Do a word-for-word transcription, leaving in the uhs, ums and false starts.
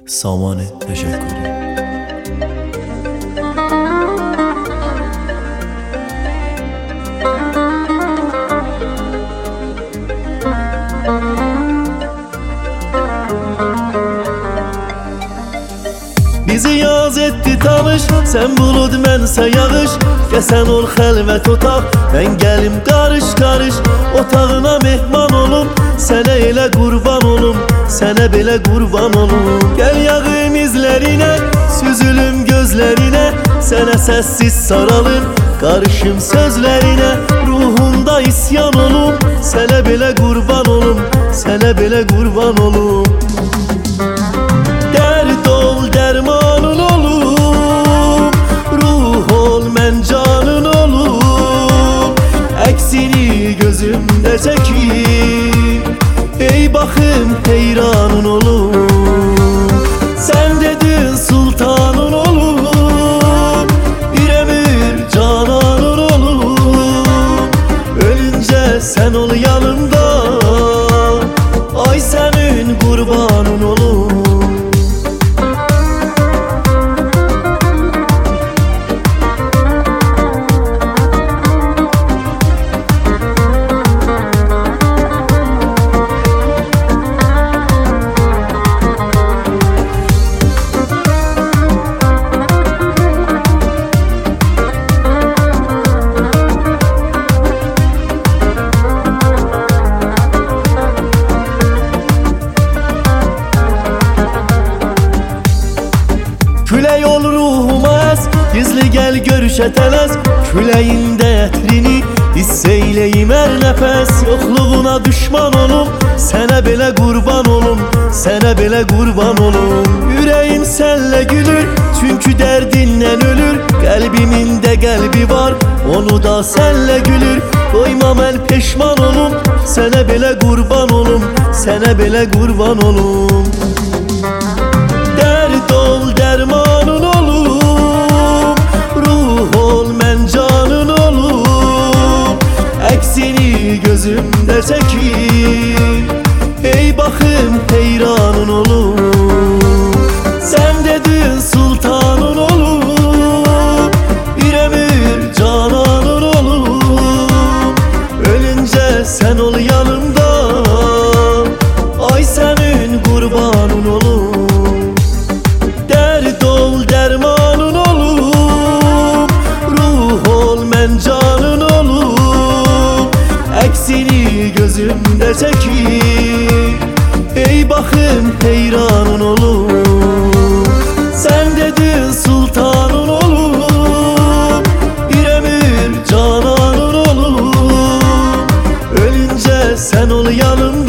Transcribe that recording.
سامان تشکری. Bizi yaz etti tanış, sen bulut mənsə yağış. Kəsən ol xəlvət otaq, mən gəlim qarış qarış. Otağına mehman olum, sənə elə qurban olum, sənə belə qurban olum. Gəl yağım izlərinə, süzülüm gözlərinə, sənə səssiz saralım, qarışım sözlərinə. Ruhunda isyan olum, sənə belə qurban olum, sənə belə qurban olum. Dərd ol, dərmanın olum, ruh ol, mən canın olum. Əksini gözümdə çəkir, ey baxım heyranın olum. Sən dedin sultanın olum, bir ömür cananın olum. Ölüncə sən ol yanımda, ay sənin qurbanın olum. Külək ol ruhuma əz, gizli gəl görüşə tələs. Küləyində ətrini hiss eyləyim hər nəfəs. Yoxluğuna düşman olum, sənə belə qurban olum, sənə belə qurban olum. Ürəyim sənlə gülür, çünki dərdindən ölür. Qəlbimin də qəlbi var, onu da sənlə gülür. Qoyma mən peşman olum, sənə belə qurban olum, sənə belə qurban olum. Dərd ol, dərmanın olum, ruh ol, mən canın olum. Əksini gözümdə çəkir, ey baxım heyranın olum. Sən dedin sultanın olum, bir ömür cananın olum. Ölüncə sən ol yanımda, ay sənin qurbanın olum. Dərd ol, dərmanın olum, ruh ol, mən canın olum. Əksini gözümdə çəkir, ey baxım heyranın olum. Sən dedin sultanın olum, bir ömür cananın olum. Ölüncə sən ol yanımda,